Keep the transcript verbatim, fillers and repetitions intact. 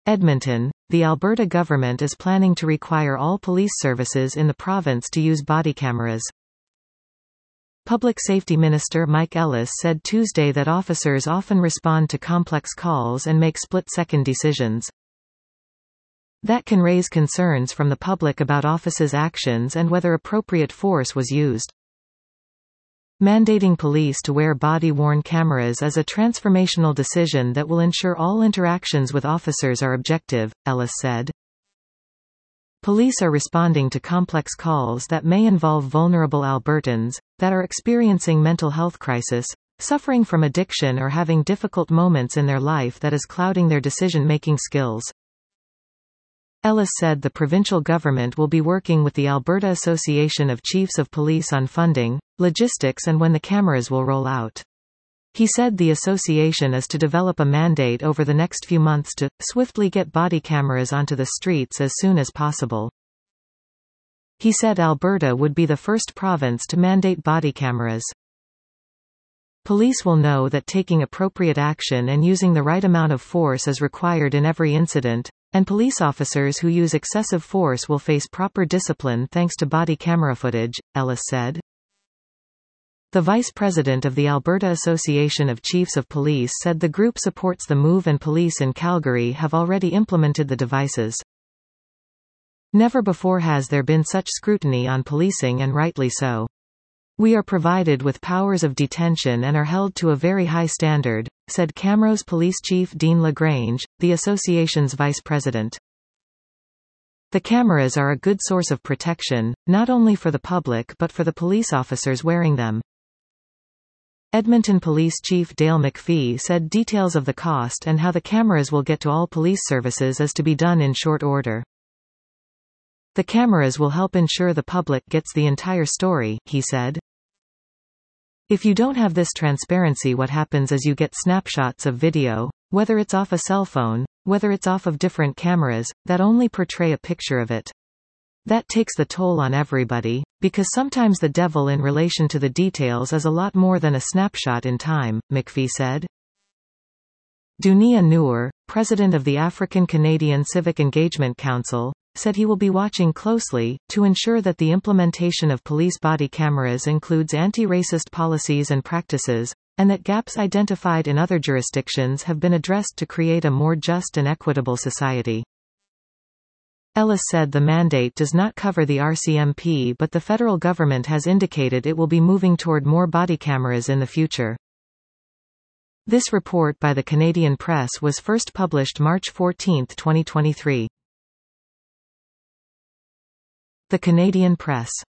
Edmonton, the Alberta government is planning to require all police services in the province to use body cameras. Public Safety Minister Mike Ellis said Tuesday that officers often respond to complex calls and make split-second decisions. That can raise concerns from the public about officers' actions and whether appropriate force was used. Mandating police to wear body-worn cameras is a transformational decision that will ensure all interactions with officers are objective, Ellis said. Police are responding to complex calls that may involve vulnerable Albertans, that are experiencing mental health crisis, suffering from addiction or having difficult moments in their life that is clouding their decision-making skills. Ellis said the provincial government will be working with the Alberta Association of Chiefs of Police on funding, logistics and when the cameras will roll out. He said the association is to develop a mandate over the next few months to swiftly get body cameras onto the streets as soon as possible. He said Alberta would be the first province to mandate body cameras. Police will know that taking appropriate action and using the right amount of force is required in every incident, and police officers who use excessive force will face proper discipline thanks to body camera footage, Ellis said. The vice president of the Alberta Association of Chiefs of Police said the group supports the move and police in Calgary have already implemented the devices. Never before has there been such scrutiny on policing, and rightly so. We are provided with powers of detention and are held to a very high standard, said Camrose Police Chief Dean LaGrange, the association's vice president. The cameras are a good source of protection, not only for the public but for the police officers wearing them. Edmonton Police Chief Dale McPhee said details of the cost and how the cameras will get to all police services is to be done in short order. The cameras will help ensure the public gets the entire story, he said. If you don't have this transparency, what happens is you get snapshots of video, whether it's off a cell phone, whether it's off of different cameras, that only portray a picture of it. That takes the toll on everybody, because sometimes the devil in relation to the details is a lot more than a snapshot in time, McPhee said. Dunia Noor, president of the African Canadian Civic Engagement Council, said he will be watching closely, to ensure that the implementation of police body cameras includes anti-racist policies and practices, and that gaps identified in other jurisdictions have been addressed to create a more just and equitable society. Ellis said the mandate does not cover the R C M P, but the federal government has indicated it will be moving toward more body cameras in the future. This report by the Canadian Press was first published March fourteenth, twenty twenty-three. The Canadian Press.